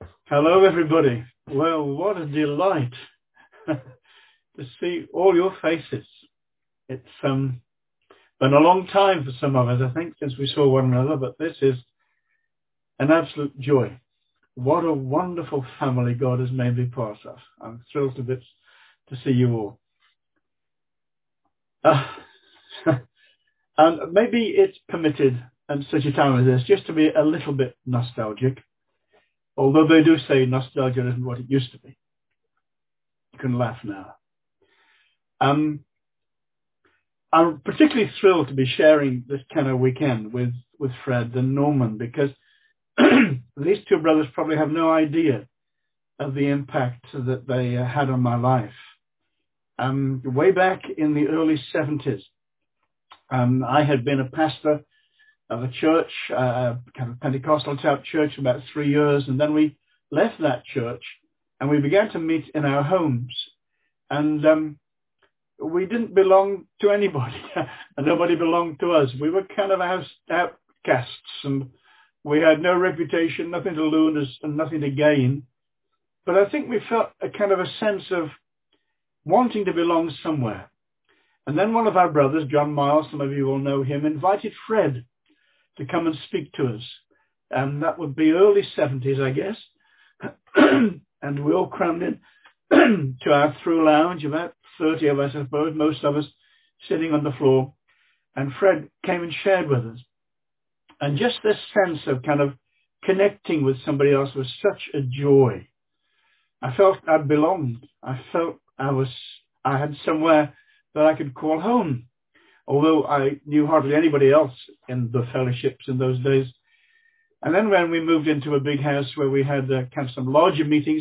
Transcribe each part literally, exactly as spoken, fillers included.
Hello, everybody. Well, what a delight to see all your faces. It's um, been a long time for some of us, I think, since we saw one another, but this is an absolute joy. What a wonderful family God has made me part of. I'm thrilled to bits to see you all. Uh, and maybe it's permitted at such a time as this just to be a little bit nostalgic, although they do say nostalgia isn't what it used to be. You can laugh now. Um, I'm particularly thrilled to be sharing this kind of weekend with, with Fred and Norman, because these two brothers probably have no idea of the impact that they uh, had on my life. Um, way back in the early seventies, um, I had been a pastor of a church, uh, kind of Pentecostal type church, for about three years, and then we left that church and we began to meet in our homes. And um, we didn't belong to anybody, and nobody belonged to us. We were kind of house outcasts, and we had no reputation, nothing to lose, and nothing to gain. But I think we felt a kind of a sense of wanting to belong somewhere. And then one of our brothers, John Miles, some of you will know him, invited Fred to come and speak to us. And that would be early seventies, I guess. And we all crammed in to our through lounge, about thirty of us, I suppose, most of us sitting on the floor. And Fred came and shared with us. And just this sense of kind of connecting with somebody else was such a joy. I felt I belonged. I felt I was, I had somewhere that I could call home, although I knew hardly anybody else in the fellowships in those days. And then when we moved into a big house where we had uh, kind of some larger meetings,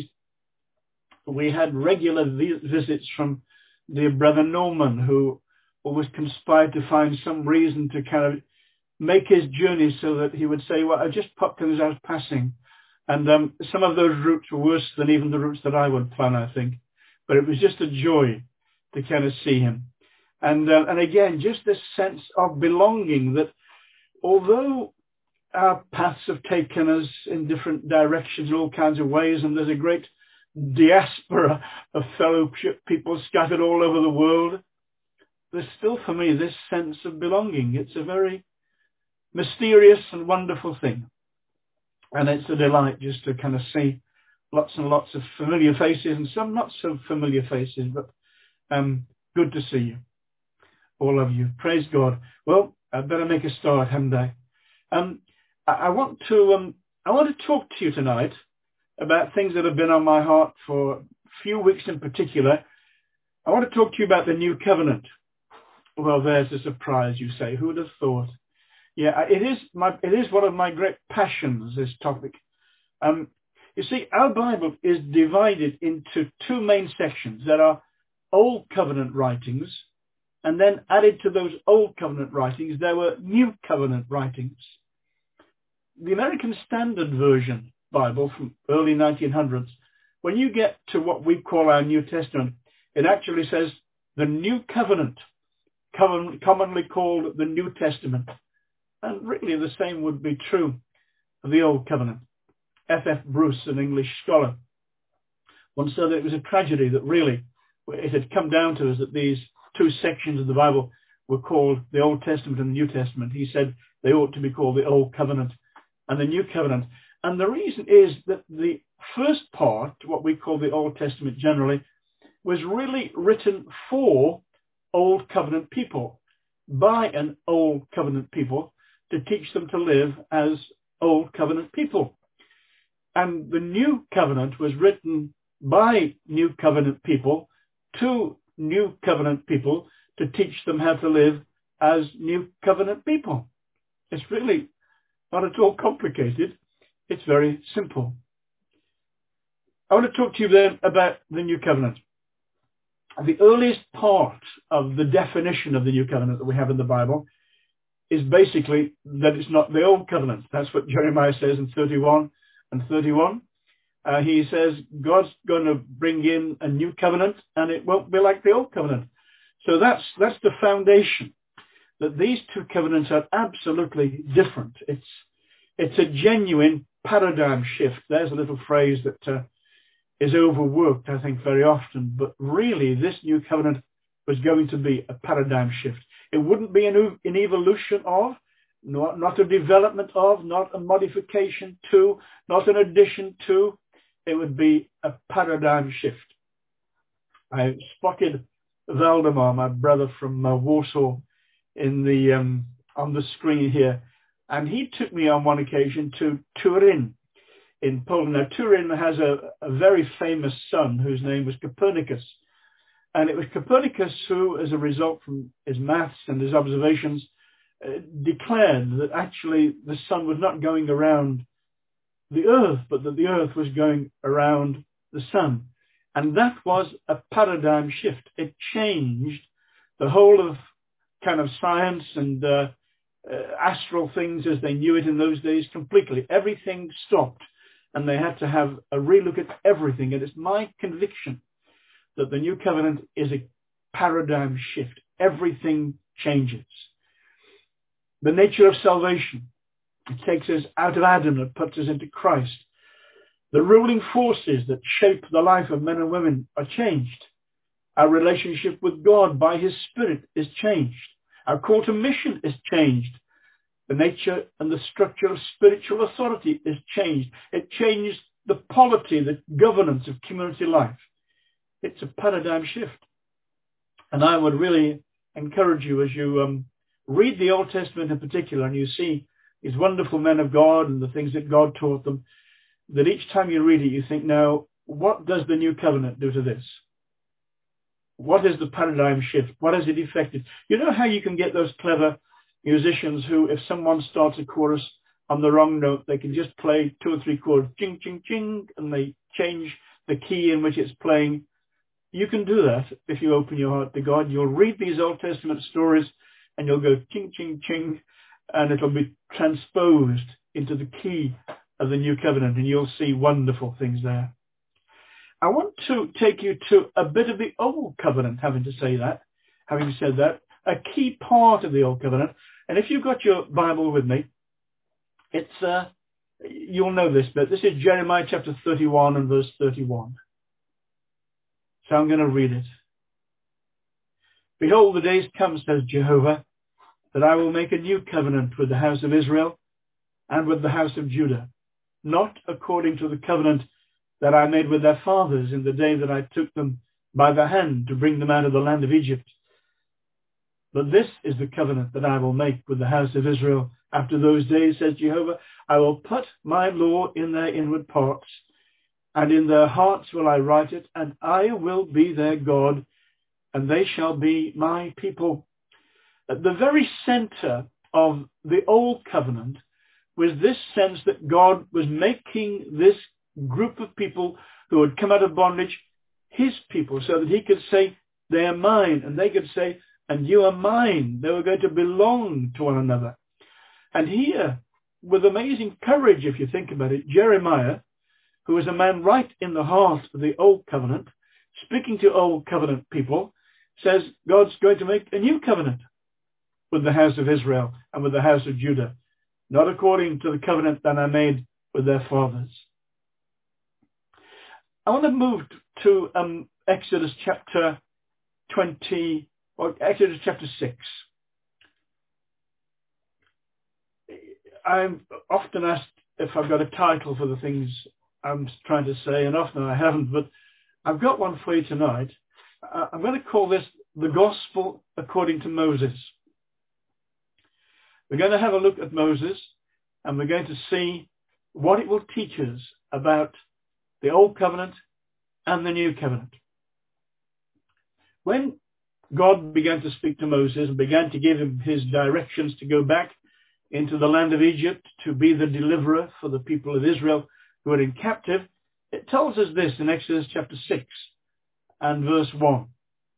we had regular vi- visits from dear brother Norman, who always conspired to find some reason to kind of make his journey so that he would say, well, I just popped in as I was passing. And um, some of those routes were worse than even the routes that I would plan, I think. But it was just a joy to kind of see him. And, uh, and again, just this sense of belonging, that although our paths have taken us in different directions in all kinds of ways, and there's a great diaspora of fellowship people scattered all over the world, there's still for me this sense of belonging. It's a very mysterious and wonderful thing. And it's a delight just to kind of see lots and lots of familiar faces and some not so familiar faces, but um, good to see you, all of you. Praise God. Well, I'd better make a start, hadn't I? Um, I, I want to um, I want to talk to you tonight about things that have been on my heart for a few weeks in particular. I want to talk to you about the new covenant. Well, there's a surprise, you say. Who would have thought? Yeah, it is my it is one of my great passions, this topic. Um, you see, our Bible is divided into two main sections. There are Old Covenant writings, and then added to those Old Covenant writings, there were New Covenant writings. The American Standard Version Bible from early nineteen hundreds, when you get to what we call our New Testament, it actually says the New Covenant, commonly called the New Testament. And really the same would be true of the Old Covenant. F F Bruce, an English scholar, once said that it was a tragedy that really it had come down to us that these two sections of the Bible were called the Old Testament and the New Testament. He said they ought to be called the Old Covenant and the New Covenant. And the reason is that the first part, what we call the Old Testament generally, was really written for Old Covenant people, by an Old Covenant people, to teach them to live as Old Covenant people. And the New Covenant was written by New Covenant people to New Covenant people to teach them how to live as New Covenant people. It's really not at all complicated. It's very simple. I want to talk to you then about the New Covenant. The earliest part of the definition of the New Covenant that we have in the Bible is basically that it's not the Old Covenant. That's what Jeremiah says in thirty-one and thirty-one. Uh, he says God's going to bring in a new covenant and it won't be like the Old Covenant. So that's that's the foundation, that these two covenants are absolutely different. It's it's a genuine paradigm shift. There's a little phrase that uh, is overworked, I think, very often. But really, this new covenant was going to be a paradigm shift. It wouldn't be an, an evolution of, not, not a development of, not a modification to, not an addition to. It would be a paradigm shift. I spotted Valdemar, my brother from uh, Warsaw, in the um, on the screen here, and he took me on one occasion to Turin in Poland. Now, Turin has a, a very famous son whose name was Copernicus, and it was Copernicus who, as a result from his maths and his observations, uh, declared that actually the sun was not going around the earth, but that the earth was going around the sun. And that was a paradigm shift. It changed the whole of kind of science and uh, uh, astral things as they knew it in those days completely. Everything stopped, and they had to have a relook at everything. And it's my conviction that the new covenant is a paradigm shift. Everything changes. The nature of salvation, it takes us out of Adam and puts us into Christ. The ruling forces that shape the life of men and women are changed. Our relationship with God by his Spirit is changed. Our call to mission is changed. The nature and the structure of spiritual authority is changed. It changed the polity, the governance of community life. It's a paradigm shift. And I would really encourage you as you um, read the Old Testament in particular, and you see these wonderful men of God and the things that God taught them, that each time you read it, you think, now, what does the new covenant do to this? What is the paradigm shift? What has it affected? You know how you can get those clever musicians who, if someone starts a chorus on the wrong note, they can just play two or three chords, ching, ching, ching, and they change the key in which it's playing. You can do that if you open your heart to God. You'll read these Old Testament stories and you'll go ching, ching, ching, and it'll be transposed into the key of the new covenant, and you'll see wonderful things there. I want to take you to a bit of the old covenant, having to say that, having said that, a key part of the old covenant. And if you've got your Bible with me, it's, uh, you'll know this bit. This is Jeremiah chapter thirty-one and verse thirty-one. So I'm going to read it. Behold, the days come, says Jehovah, that I will make a new covenant with the house of Israel and with the house of Judah, not according to the covenant that I made with their fathers in the day that I took them by the hand to bring them out of the land of Egypt. But this is the covenant that I will make with the house of Israel after those days, says Jehovah. I will put my law in their inward parts, and in their hearts will I write it, and I will be their God, and they shall be my people. At the very center of the old covenant was this sense that God was making this group of people who had come out of bondage his people, so that he could say, they are mine, and they could say, and you are mine. They were going to belong to one another. And here, with amazing courage, if you think about it, Jeremiah, who was a man right in the heart of the old covenant, speaking to old covenant people, says God's going to make a new covenant with the house of Israel and with the house of Judah, not according to the covenant that I made with their fathers. I want to move to um, Exodus chapter twenty, or Exodus chapter six. I'm often asked if I've got a title for the things I'm trying to say, and often I haven't, but I've got one for you tonight. Uh, I'm going to call this The Gospel According to Moses. We're going to have a look at Moses, and we're going to see what it will teach us about the Old Covenant and the New Covenant. When God began to speak to Moses and began to give him his directions to go back into the land of Egypt to be the deliverer for the people of Israel who are in captive, it tells us this in Exodus chapter six and verse one.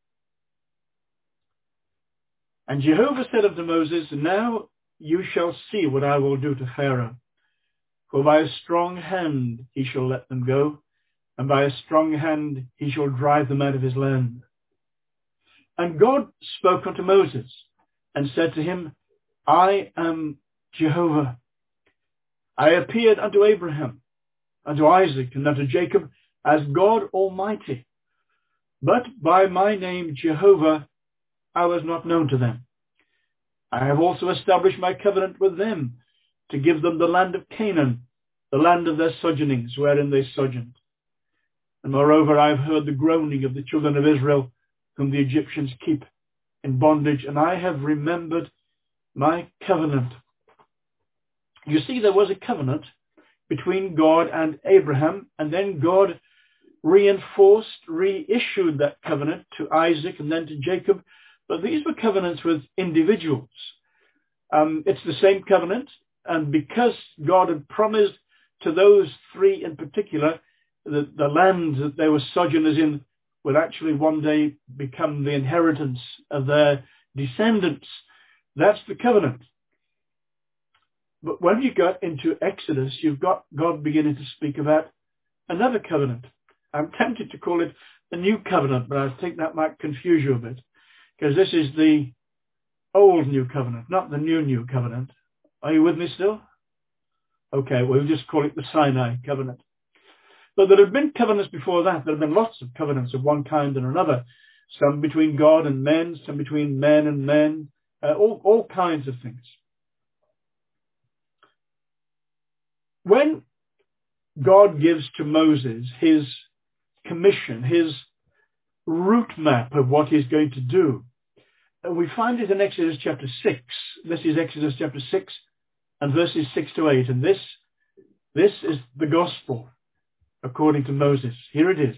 And Jehovah said unto Moses, now you shall see what I will do to Pharaoh. For by a strong hand he shall let them go, and by a strong hand he shall drive them out of his land. And God spoke unto Moses, and said to him, I am Jehovah. I appeared unto Abraham, unto Isaac, and unto Jacob as God Almighty. But by my name Jehovah I was not known to them. I have also established my covenant with them, to give them the land of Canaan, the land of their sojournings, wherein they sojourned. And moreover, I have heard the groaning of the children of Israel, whom the Egyptians keep in bondage, and I have remembered my covenant. You see, there was a covenant between God and Abraham, and then God reinforced, reissued that covenant to Isaac and then to Jacob. But these were covenants with individuals. Um, it's the same covenant, and because God had promised to those three in particular that the land that they were sojourners in would actually one day become the inheritance of their descendants, that's the covenant. But when you got into Exodus, you've got God beginning to speak about another covenant. I'm tempted to call it the new covenant, but I think that might confuse you a bit, because this is the old new covenant, not the new new covenant. Are you with me still? Okay, we'll just call it the Sinai covenant. But there have been covenants before that. There have been lots of covenants of one kind and another. Some between God and men, some between men and men, uh, all, all kinds of things. When God gives to Moses his commission, his route map of what he's going to do, we find it in Exodus chapter six. This is Exodus chapter six and verses six to eight. And this, this is the gospel according to Moses. Here it is.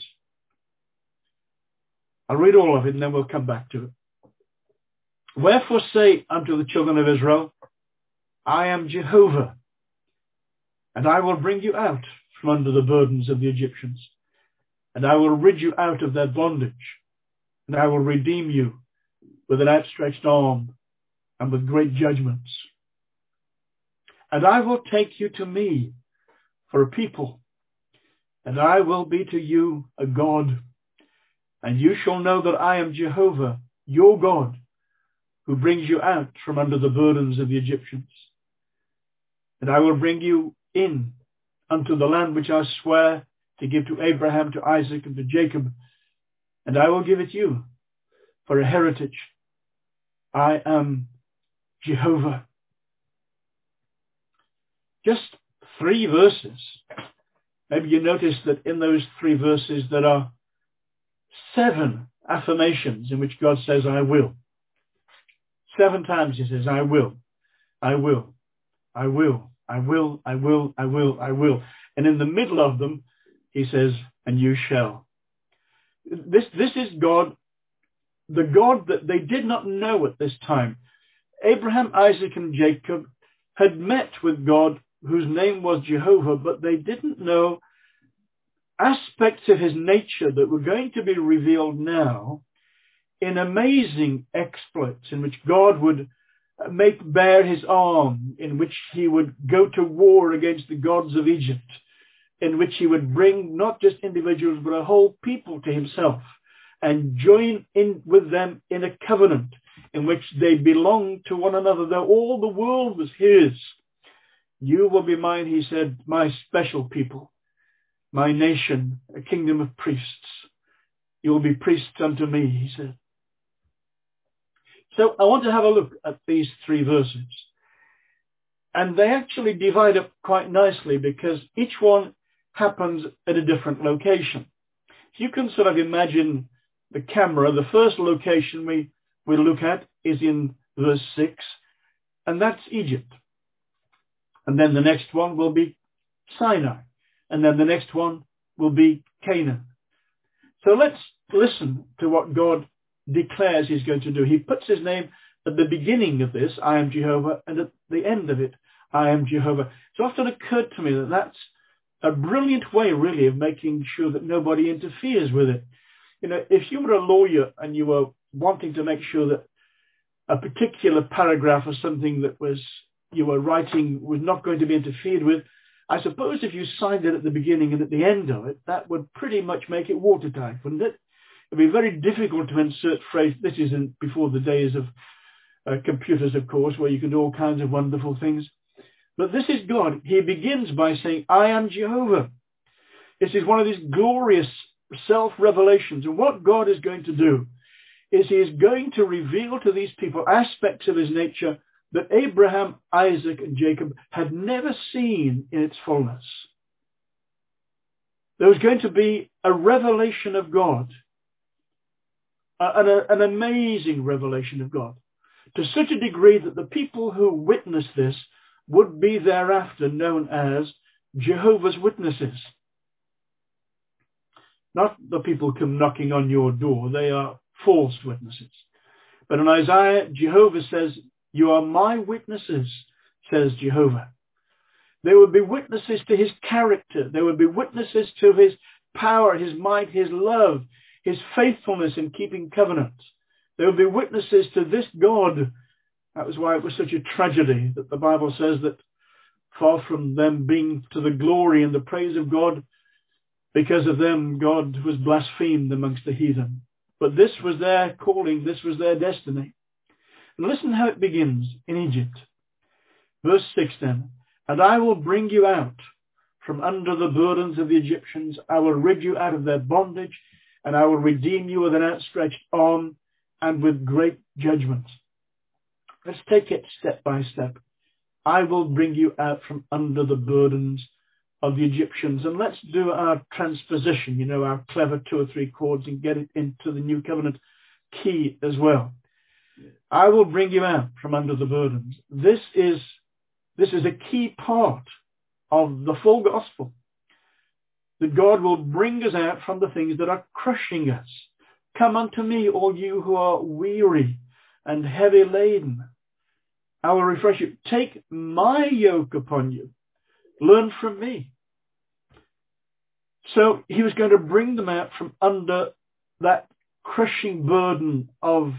I'll read all of it and then we'll come back to it. Wherefore say unto the children of Israel, I am Jehovah, and I will bring you out from under the burdens of the Egyptians, and I will rid you out of their bondage, and I will redeem you with an outstretched arm and with great judgments. And I will take you to me for a people, and I will be to you a God, and you shall know that I am Jehovah, your God, who brings you out from under the burdens of the Egyptians. And I will bring you in unto the land which I swear to give to Abraham, to Isaac, and to Jacob, and I will give it you for a heritage. I am Jehovah. Just three verses. Maybe you notice that in those three verses there are seven affirmations in which God says, I will. Seven times he says, I will, I will, I will, I will, I will, I will, I will. And in the middle of them, he says, and you shall. This, this is God, the God that they did not know at this time. Abraham, Isaac, and Jacob had met with God, whose name was Jehovah, but they didn't know aspects of his nature that were going to be revealed now in amazing exploits in which God would make bare his arm, in which he would go to war against the gods of Egypt, in which he would bring not just individuals but a whole people to himself and join in with them in a covenant in which they belonged to one another, though all the world was his. You will be mine, he said, my special people, my nation, a kingdom of priests. You will be priests unto me, he said. So I want to have a look at these three verses. And they actually divide up quite nicely because each one happens at a different location. You can sort of imagine the camera. The first location we, we look at is in verse six, and that's Egypt. And then the next one will be Sinai. And then the next one will be Canaan. So let's listen to what God declares he's going to do. He puts his name at the beginning of this, I am Jehovah, and at the end of it, I am Jehovah. It's often occurred to me that that's a brilliant way, really, of making sure that nobody interferes with it. You know, if you were a lawyer and you were wanting to make sure that a particular paragraph or something that was you were writing was not going to be interfered with, I suppose if you signed it at the beginning and at the end of it, that would pretty much make it watertight, wouldn't it? It would be very difficult to insert phrase. This isn't before the days of uh, computers, of course, where you can do all kinds of wonderful things. But this is God. He begins by saying, I am Jehovah. This is one of these glorious self-revelations. And what God is going to do is he is going to reveal to these people aspects of his nature that Abraham, Isaac, and Jacob had never seen in its fullness. There was going to be a revelation of God, an, an amazing revelation of God, to such a degree that the people who witnessed this would be thereafter known as Jehovah's Witnesses. Not the people come knocking on your door, they are false witnesses. But in Isaiah, Jehovah says, you are my witnesses, says Jehovah. They would be witnesses to his character. They would be witnesses to his power, his might, his love, his faithfulness in keeping covenants. They would be witnesses to this God. That was why it was such a tragedy that the Bible says that far from them being to the glory and the praise of God, because of them, God was blasphemed amongst the heathen. But this was their calling. This was their destiny. And listen how it begins in Egypt. Verse six then. And I will bring you out from under the burdens of the Egyptians. I will rid you out of their bondage, and I will redeem you with an outstretched arm and with great judgment. Let's take it step by step. I will bring you out from under the burdens of the Egyptians. And let's do our transposition, you know, our clever two or three chords, and get it into the New Covenant key as well. I will bring you out from under the burdens. This is, this is a key part of the full gospel. That God will bring us out from the things that are crushing us. Come unto me, all you who are weary and heavy laden. I will refresh you. Take my yoke upon you. Learn from me. So he was going to bring them out from under that crushing burden of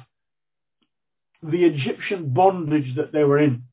the Egyptian bondage that they were in.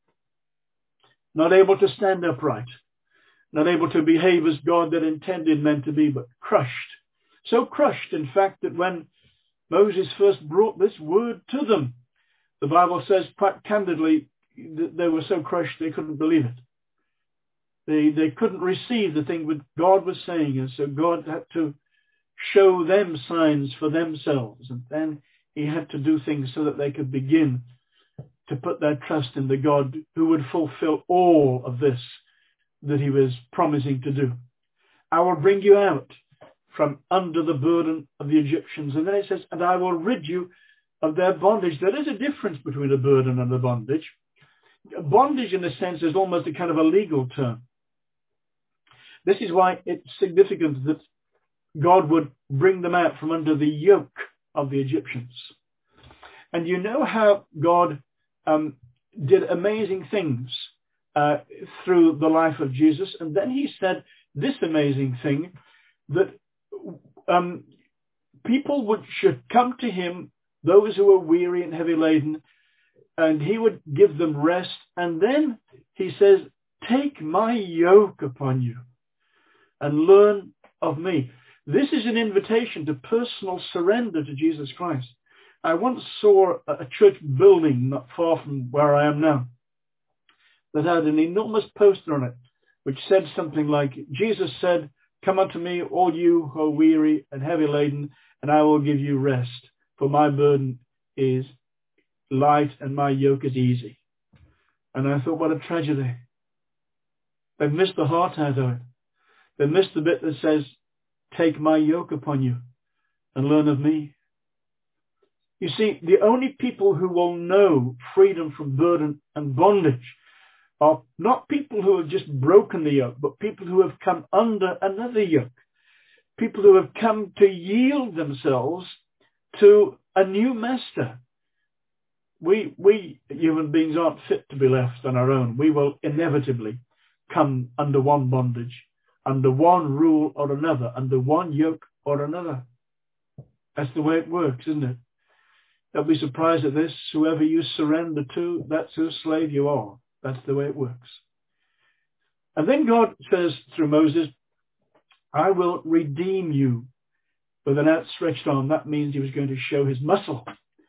Not able to stand upright. Not able to behave as God had intended men to be, but crushed. So crushed, in fact, that when Moses first brought this word to them, the Bible says quite candidly that they were so crushed they couldn't believe it. They, they couldn't receive the thing that God was saying, and so God had to show them signs for themselves. And then he had to do things so that they could begin to put their trust in the God who would fulfill all of this that he was promising to do. I will bring you out from under the burden of the Egyptians. And then it says, and I will rid you of their bondage. There is a difference between a burden and a bondage. Bondage, in a sense, is almost a kind of a legal term. This is why it's significant that God would bring them out from under the yoke of the Egyptians. And you know how God um, did amazing things uh, through the life of Jesus. And then he said this amazing thing, that um, people would should come to him, those who are weary and heavy laden, and he would give them rest. And then he says, take my yoke upon you and learn of me. This is an invitation to personal surrender to Jesus Christ. I once saw a church building not far from where I am now that had an enormous poster on it which said something like, Jesus said, come unto me, all you who are weary and heavy laden, and I will give you rest. For my burden is light and my yoke is easy. And I thought, what a tragedy. They've missed the heart out of it. They missed the bit that says, take my yoke upon you and learn of me. You see, the only people who will know freedom from burden and bondage are not people who have just broken the yoke, but people who have come under another yoke. People who have come to yield themselves to a new master. We, we human beings aren't fit to be left on our own. We will inevitably come under one bondage, under one rule or another, under one yoke or another. That's the way it works, isn't it? Don't be surprised at this. Whoever you surrender to, that's whose slave you are. That's the way it works. And then God says through Moses, I will redeem you with an outstretched arm. That means he was going to show his muscle.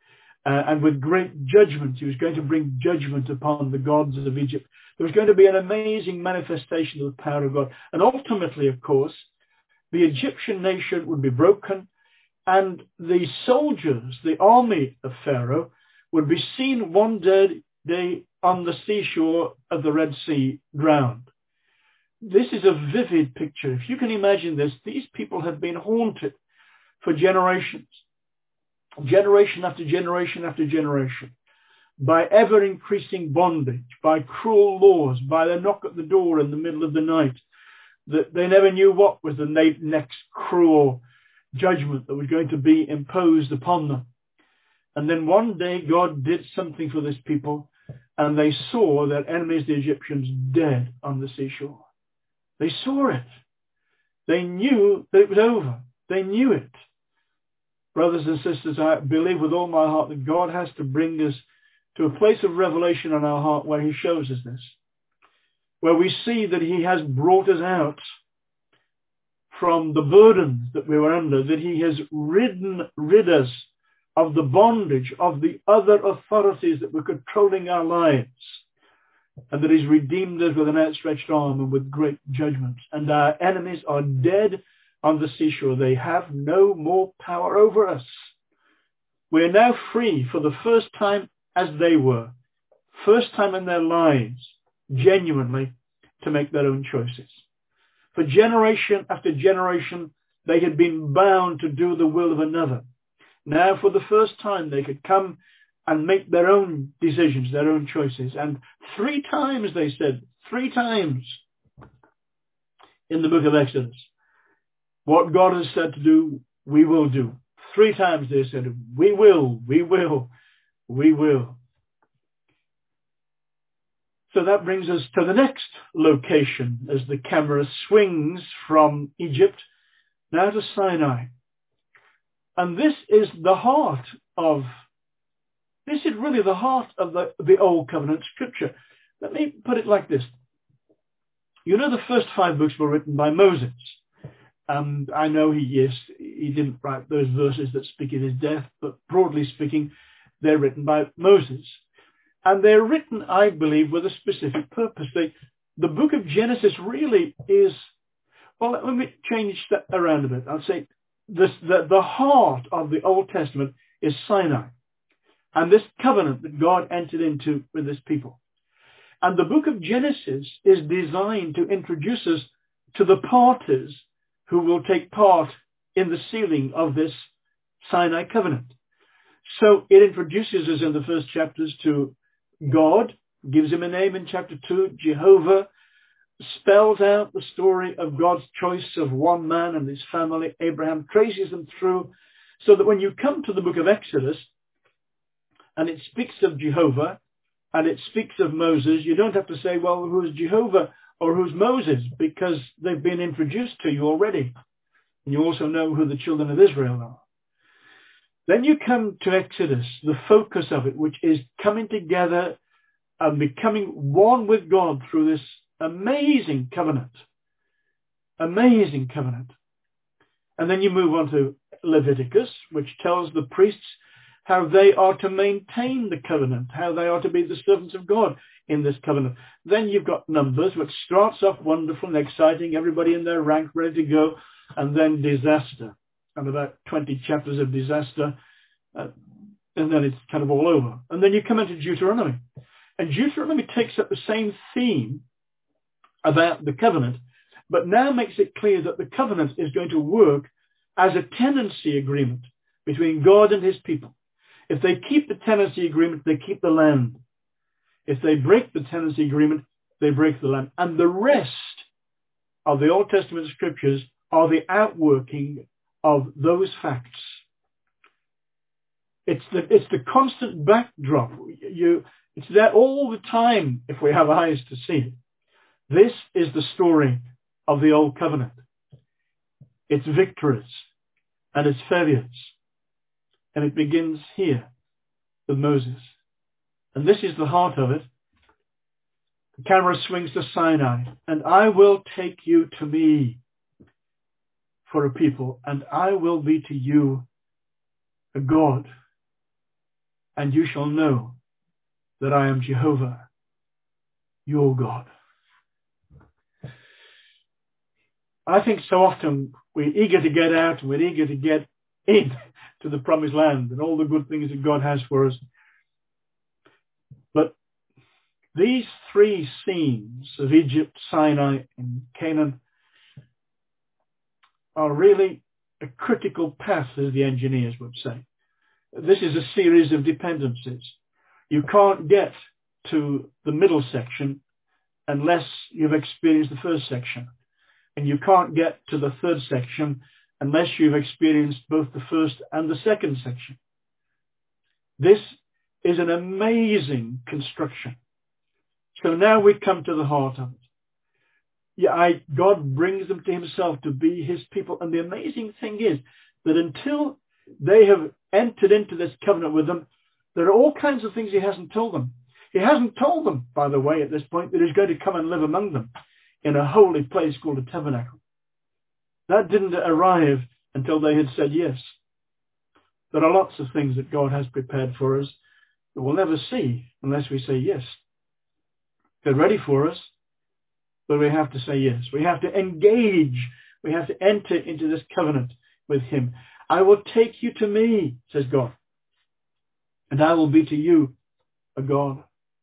Uh, and with great judgment, he was going to bring judgment upon the gods of Egypt. There was going to be an amazing manifestation of the power of God. And ultimately, of course, the Egyptian nation would be broken, and the soldiers, the army of Pharaoh, would be seen one day, day on the seashore of the Red Sea drowned. This is a vivid picture. If you can imagine this, these people have been haunted for generations. Generation after generation after generation, by ever-increasing bondage, by cruel laws, by the knock at the door in the middle of the night, that they never knew what was the next cruel judgment that was going to be imposed upon them. And then one day God did something for this people, and they saw their enemies, the Egyptians, dead on the seashore. They saw it. They knew that it was over. They knew it. Brothers and sisters, I believe with all my heart that God has to bring us to a place of revelation in our heart where he shows us this, where we see that he has brought us out from the burdens that we were under, that he has ridden, rid us of the bondage of the other authorities that were controlling our lives, and that he's redeemed us with an outstretched arm and with great judgment. And our enemies are dead on the seashore. They have no more power over us. We are now free for the first time as they were, first time in their lives, genuinely to make their own choices. For generation after generation, they had been bound to do the will of another. Now, for the first time, they could come and make their own decisions, their own choices. And three times, they said, three times in the book of Exodus, what God has said to do, we will do. Three times they said, we will, we will, we will. So that brings us to the next location as the camera swings from Egypt now to Sinai. And this is the heart of, this is really the heart of the, the Old Covenant Scripture. Let me put it like this. You know, the first five books were written by Moses. And I know he, yes, he didn't write those verses that speak of his death, but broadly speaking, they're written by Moses. And they're written, I believe, with a specific purpose. They, the book of Genesis really is, well, let me change that around a bit. I'll say this, the, the heart of the Old Testament is Sinai, and this covenant that God entered into with his people. And the book of Genesis is designed to introduce us to the parties who will take part in the sealing of this Sinai covenant. So it introduces us in the first chapters to God, gives him a name in chapter two, Jehovah, spells out the story of God's choice of one man and his family, Abraham, traces them through, so that when you come to the book of Exodus, and it speaks of Jehovah, and it speaks of Moses, you don't have to say, well, who's Jehovah or who's Moses, because they've been introduced to you already. And you also know who the children of Israel are. Then you come to Exodus, the focus of it, which is coming together and becoming one with God through this amazing covenant. Amazing covenant. And then you move on to Leviticus, which tells the priests how they are to maintain the covenant, how they are to be the servants of God in this covenant. Then you've got Numbers, which starts off wonderful and exciting, everybody in their rank ready to go, and then disaster. And about twenty chapters of disaster, uh, and then it's kind of all over. And then you come into Deuteronomy. And Deuteronomy takes up the same theme about the covenant, but now makes it clear that the covenant is going to work as a tenancy agreement between God and his people. If they keep the tenancy agreement, they keep the land. If they break the tenancy agreement, they break the land. And the rest of the Old Testament scriptures are the outworking of those facts. It's the, it's the constant backdrop. You, it's there all the time if we have eyes to see it. This is the story of the Old Covenant. Its victories and its failures. And it begins here with Moses. And this is the heart of it. The camera swings to Sinai. And I will take you to me for a people, and I will be to you a God. and you shall know that I am Jehovah, your God. I think so often we're eager to get out and we're eager to get in to the promised land and all the good things that God has for us. But these three scenes of Egypt, Sinai, and Canaan are really a critical path, as the engineers would say. This is a series of dependencies. You can't get to the middle section unless you've experienced the first section. And you can't get to the third section unless you've experienced both the first and the second section. This is an amazing construction. So now we come to the heart of it. Yeah, I, God brings them to himself to be his people. And the amazing thing is that until they have entered into this covenant with them, there are all kinds of things he hasn't told them. He hasn't told them, by the way, at this point, that he's going to come and live among them in a holy place called a tabernacle. That didn't arrive until they had said yes. There are lots of things that God has prepared for us that we'll never see unless we say yes. They're ready for us, but we have to say yes. We have to engage. We have to enter into this covenant with him. I will take you to me, says God, and I will be to you a God.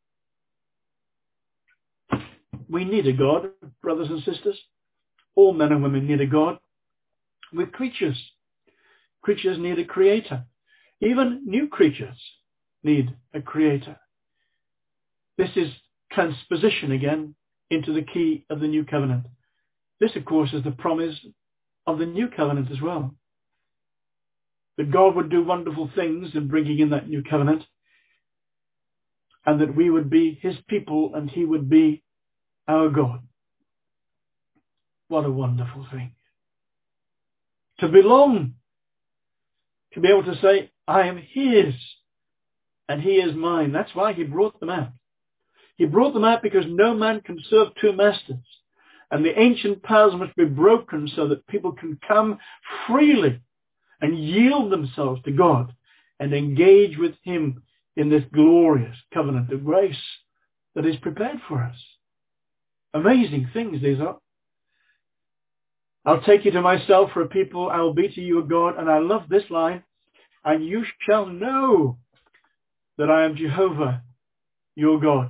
We need a God, brothers and sisters. All men and women need a God. We're creatures. Creatures need a creator. Even new creatures need a creator. This is transposition again into the key of the new covenant. This, of course, is the promise of the new covenant as well. That God would do wonderful things in bringing in that new covenant, and that we would be his people and he would be our God. What a wonderful thing. To belong. To be able to say, I am his and he is mine. That's why he brought them out. He brought them out because no man can serve two masters. And the ancient powers must be broken so that people can come freely and yield themselves to God and engage with him in this glorious covenant of grace that is prepared for us. Amazing things these are. I'll take you to myself for a people. I will be to you a God. And I love this line. And you shall know that I am Jehovah, your God.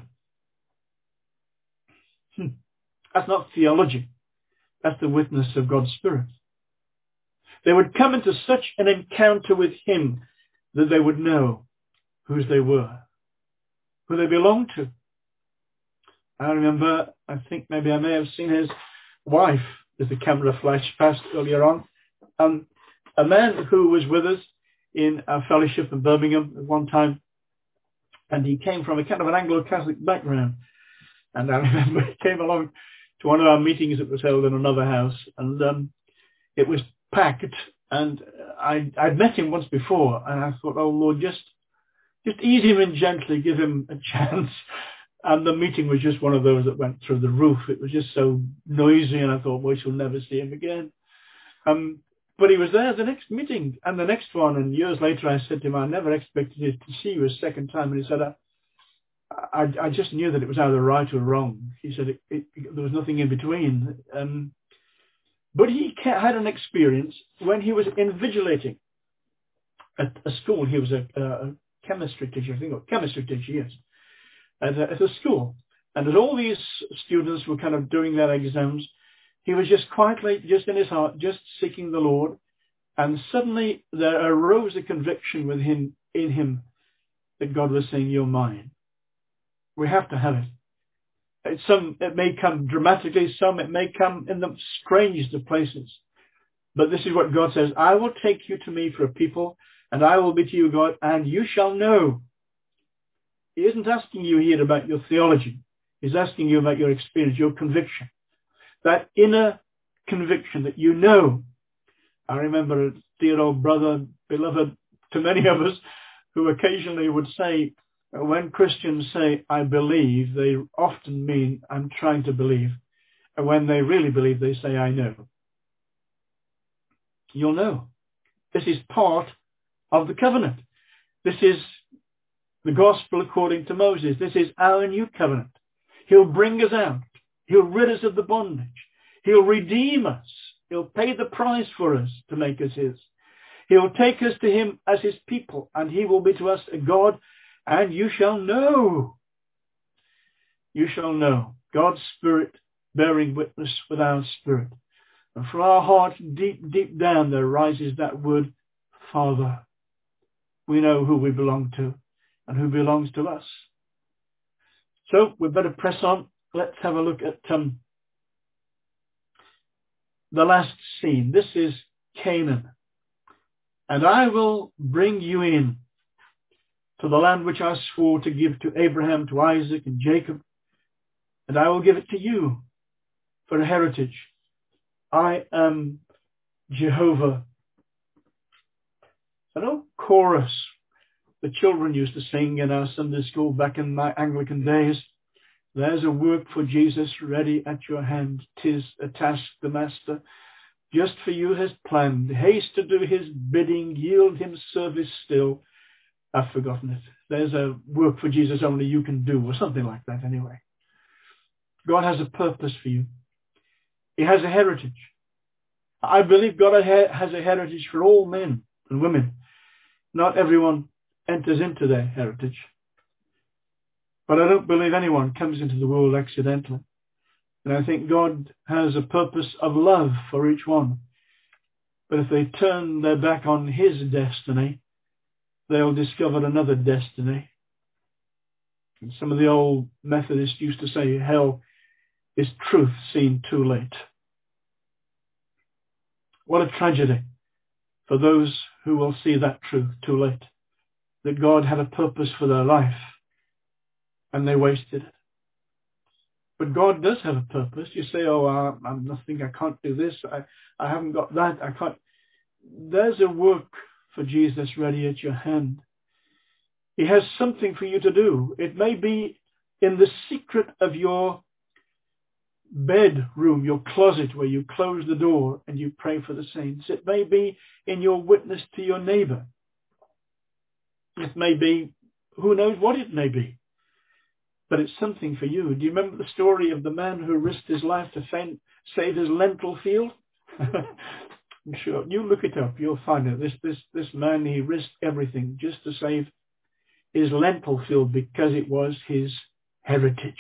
Hmm. That's not theology. That's the witness of God's Spirit. They would come into such an encounter with him that they would know whose they were, who they belonged to. I remember, I think maybe I may have seen his wife as the camera flashed past earlier on. Um, a man who was with us in our fellowship in Birmingham at one time, and he came from a kind of an Anglo-Catholic background. And I remember he came along to one of our meetings that was held in another house, and um, it was packed. And I, I'd met him once before, and I thought, oh Lord, just just ease him in gently, give him a chance. And the meeting was just one of those that went through the roof. It was just so noisy, and I thought, we shall never see him again. Um, but he was there the next meeting and the next one, and years later I said to him, I never expected to see you a second time. And he said, I, I, I just knew that it was either right or wrong. He said it, it, there was nothing in between. Um, but he had an experience when he was invigilating at a school. He was a, a chemistry teacher, I think, or chemistry teacher, yes, at a, at a school. And as all these students were kind of doing their exams, he was just quietly, just in his heart, just seeking the Lord. And suddenly there arose a conviction within in him that God was saying, you're mine. We have to have it. It's some, it may come dramatically, some it may come in the strangest of places. But this is what God says, I will take you to me for a people, and I will be to you God, and you shall know. He isn't asking you here about your theology. He's asking you about your experience, your conviction. That inner conviction that you know. I remember a dear old brother, beloved to many of us, who occasionally would say, when Christians say, I believe, they often mean, I'm trying to believe. And when they really believe, they say, I know. You'll know. This is part of the covenant. This is The gospel according to Moses. This is our new covenant. He'll bring us out. He'll rid us of the bondage. He'll redeem us. He'll pay the price for us to make us his. He'll take us to him as his people, and he will be to us a God, and you shall know. You shall know. God's Spirit bearing witness with our spirit. And from our heart, deep, deep down, there rises that word, Father. We know who we belong to and who belongs to us. So we better press on. Let's have a look at um, the last scene. This is Canaan. And I will bring you in to the land which I swore to give to Abraham, to Isaac and Jacob, and I will give it to you for a heritage. I am Jehovah. An old chorus the children used to sing in our Sunday school back in my Anglican days. There's a work for Jesus ready at your hand. 'Tis a task the Master just for you has planned. Haste to do his bidding, yield him service still. I've forgotten it. There's a work for Jesus only you can do, or something like that anyway. God has a purpose for you. He has a heritage. I believe God has a heritage for all men and women. Not everyone enters into their heritage. But I don't believe anyone comes into the world accidentally. And I think God has a purpose of love for each one. But if they turn their back on his destiny, they'll discover another destiny. And some of the old Methodists used to say, hell is truth seen too late. What a tragedy for those who will see that truth too late. That God had a purpose for their life and they wasted it. But God does have a purpose. You say, oh, I'm nothing, I can't do this, I, I haven't got that, I can't. There's a work for Jesus ready at your hand. He has something for you to do. It may be in the secret of your bedroom, your closet, where you close the door and you pray for the saints. It may be in your witness to your neighbor. It may be, who knows what it may be. But it's something for you. Do you remember the story of the man who risked his life to find, save his lentil field? I'm sure. You look it up, you'll find it. This, this, this man, he risked everything just to save his lentil field because it was his heritage.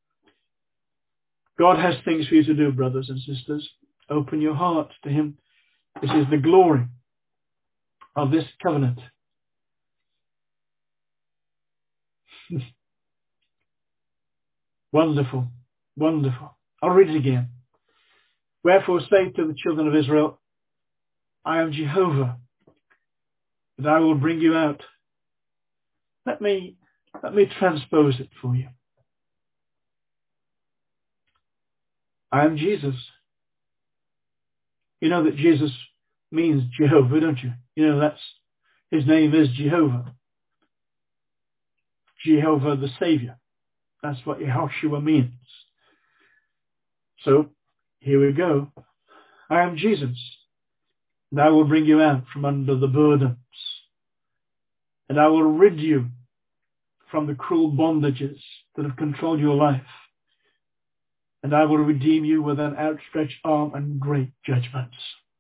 God has things for you to do, brothers and sisters. Open your heart to him. This is the glory of this covenant. Wonderful, wonderful. I'll read it again. Wherefore say to the children of Israel, I am Jehovah, and I will bring you out. Let me, let me transpose it for you. I am Jesus. You know that Jesus means Jehovah, don't you? You know that's, his name is Jehovah. Jehovah the Savior. That's what Yehoshua means. So, here we go. I am Jesus, and I will bring you out from under the burdens, and I will rid you from the cruel bondages that have controlled your life, and I will redeem you with an outstretched arm and great judgments.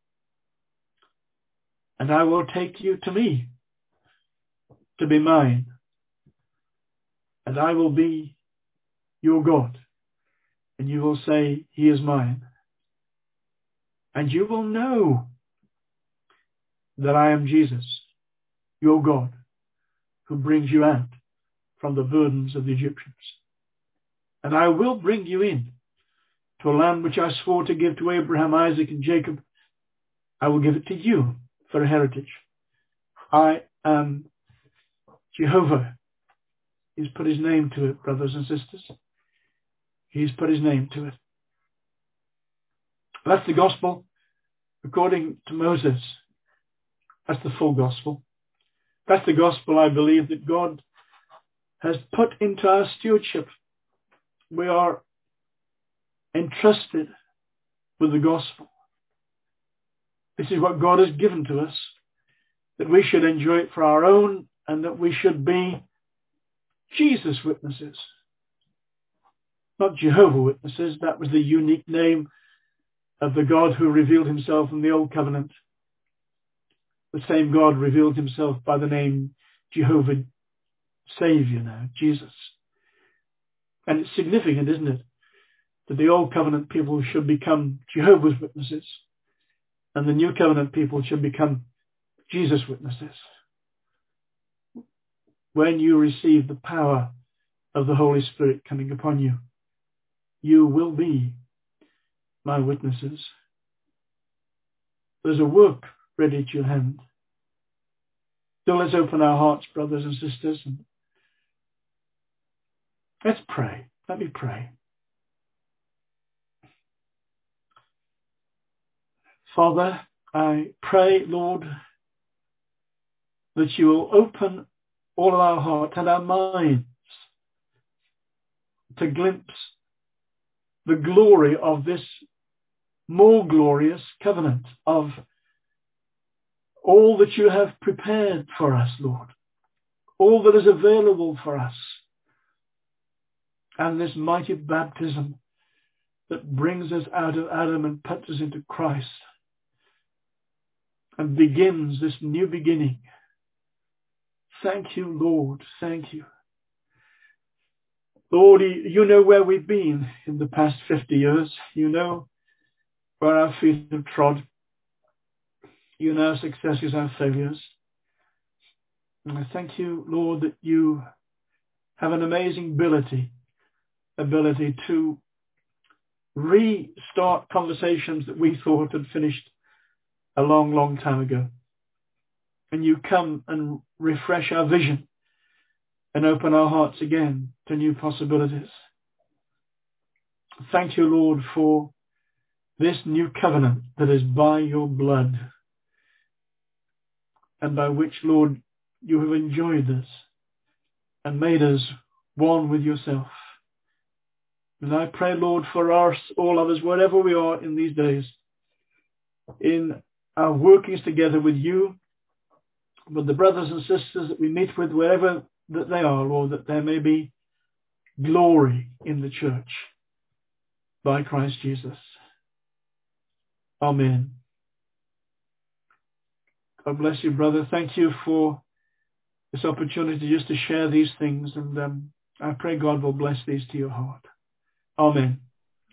And I will take you to me, to be mine, and I will be your God, and you will say, he is mine. And you will know that I am Jesus, your God, who brings you out from the burdens of the Egyptians. And I will bring you in to a land which I swore to give to Abraham, Isaac, and Jacob. I will give it to you for a heritage. I am Jehovah. He's put his name to it, brothers and sisters. He's put his name to it. That's the gospel according to Moses. That's the full gospel. That's the gospel, I believe, that God has put into our stewardship. We are entrusted with the gospel. This is what God has given to us, that we should enjoy it for our own, and that we should be Jesus Witnesses. Not Jehovah Witnesses. That was the unique name of the God who revealed himself in the Old Covenant. The same God revealed himself by the name Jehovah Savior now, Jesus. And it's significant, isn't it, that the Old Covenant people should become Jehovah's Witnesses and the New Covenant people should become Jesus Witnesses. When you receive the power of the Holy Spirit coming upon you, you will be my witnesses. There's a work ready at your hand. So let's open our hearts, brothers and sisters, and let's pray. Let me pray. Father, I pray, Lord, that you will open all of our hearts and our minds to glimpse the glory of this more glorious covenant, of all that you have prepared for us, Lord, all that is available for us, and this mighty baptism that brings us out of Adam and puts us into Christ and begins this new beginning. Thank you, Lord. Thank you. Lord, you know where we've been in the past fifty years. You know where our feet have trod. You know our successes, our failures. And I thank you, Lord, that you have an amazing ability, ability to restart conversations that we thought had finished a long, long time ago. And you come and refresh our vision and open our hearts again to new possibilities. Thank you, Lord, for this new covenant that is by your blood and by which, Lord, you have enjoyed us and made us one with yourself. And I pray, Lord, for us, all of us, wherever we are in these days, in our workings together with you, with the brothers and sisters that we meet with, wherever that they are, Lord, that there may be glory in the church by Christ Jesus. Amen. God bless you, brother. Thank you for this opportunity just to share these things, and um, I pray God will bless these to your heart. Amen.